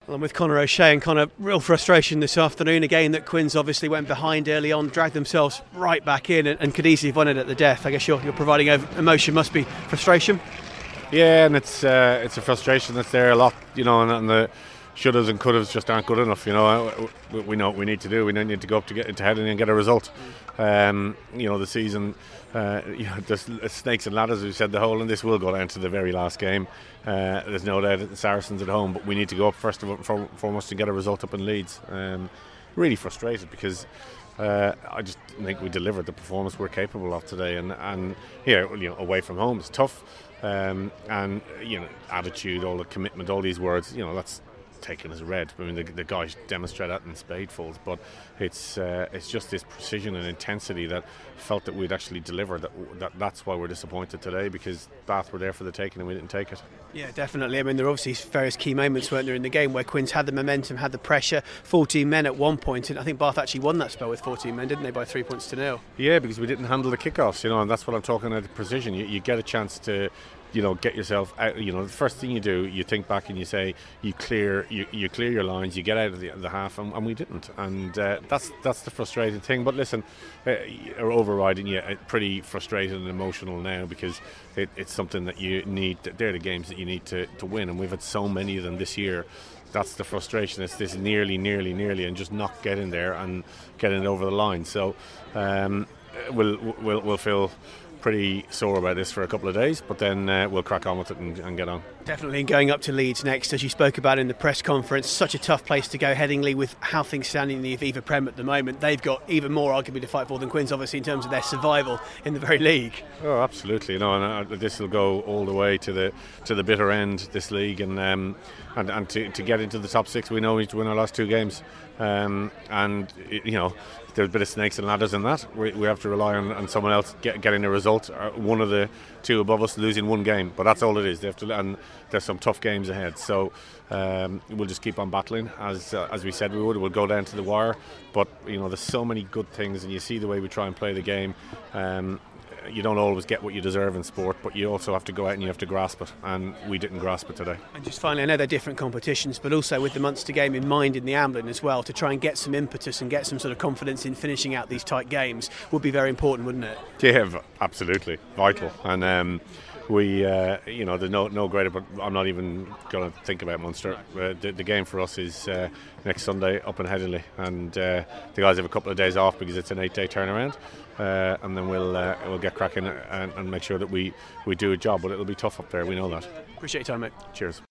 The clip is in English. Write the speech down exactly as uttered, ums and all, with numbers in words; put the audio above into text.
Well, I'm with Conor O'Shea, and Conor, real frustration this afternoon. A game that Quins obviously went behind early on, dragged themselves right back in, and, and could easily have won it at the death. I guess you're, you're providing emotion, must be frustration. Yeah, and it's uh, it's a frustration that's there a lot, you know, and, and the shouldas and could'ves just aren't good enough. You know, we, we know what we need to do. We need to go up to get into Headingley and get a result. Um, you know, the season, uh, you know, there's snakes and ladders. We said the whole, and this will go down to the very last game. Uh, there's no doubt that the Saracens at home, but we need to go up first of all, foremost to get a result up in Leeds. Um, really frustrated because uh, I just think we delivered the performance we're capable of today, and and here, you know, away from home it's tough, um, and you know, attitude, all the commitment, all these words, you know, that's taken as read. I mean, the, the guys demonstrate that in spadefuls, but it's uh, it's just this precision and intensity that felt that we'd actually delivered. That, that that's why we're disappointed today, because Bath were there for the taking and we didn't take it. Yeah, definitely. I mean, there were obviously various key moments, weren't there, in the game where Quins had the momentum, had the pressure. fourteen men at one point, and I think Bath actually won that spell with fourteen men, didn't they, by three points to nil? Yeah, because we didn't handle the kickoffs, you know, and that's what I'm talking about, the precision. You, you get a chance to, you know, get yourself out. You know, the first thing you do, you think back and you say, you clear, you, you clear your lines, you get out of the, the half, and, and we didn't, and uh, that's that's the frustrating thing. But listen, uh, are overriding you, yeah, pretty frustrated and emotional now, because it, it's something that you need. They're the games that you need to, to win, and we've had so many of them this year. That's the frustration. It's this nearly, nearly, nearly, and just not getting there and getting it over the line. So um, we'll we'll we'll feel pretty sore about this for a couple of days, but then uh, we'll crack on with it and, and get on. Definitely, and going up to Leeds next, as you spoke about in the press conference, such a tough place to go. Headingley, with how things stand in the Aviva Prem at the moment, they've got even more arguably to fight for than Quins, obviously, in terms of their survival in the very league. Oh, absolutely. You know, and uh, this will go all the way to the to the bitter end, this league, and um, and, and to, to get into the top six, we know we need to win our last two games, um, and you know, there's a bit of snakes and ladders in that. We, we have to rely on, on someone else get, getting a result. Uh, one of the two above us losing one game, but that's all it is. They have to, and there's some tough games ahead. So um, we'll just keep on battling, as uh, as we said we would. We'll go down to the wire. But you know, there's so many good things, and you see the way we try and play the game. Um, you don't always get what you deserve in sport, but you also have to go out and you have to grasp it, and we didn't grasp it today. And just finally, I know they're different competitions, but also with the Munster game in mind in the Amblin as well, to try and get some impetus and get some sort of confidence in finishing out these tight games would be very important, wouldn't it? Yeah, absolutely vital. And um, we, uh, you know, there's no no greater. But I'm not even going to think about Munster. Uh, the, the game for us is uh, next Sunday up in Headingley, and uh, the guys have a couple of days off because it's an eight-day turnaround, uh, and then we'll uh, we'll get cracking and, and make sure that we we do a job. But it'll be tough up there. We know that. Appreciate your time, mate. Cheers.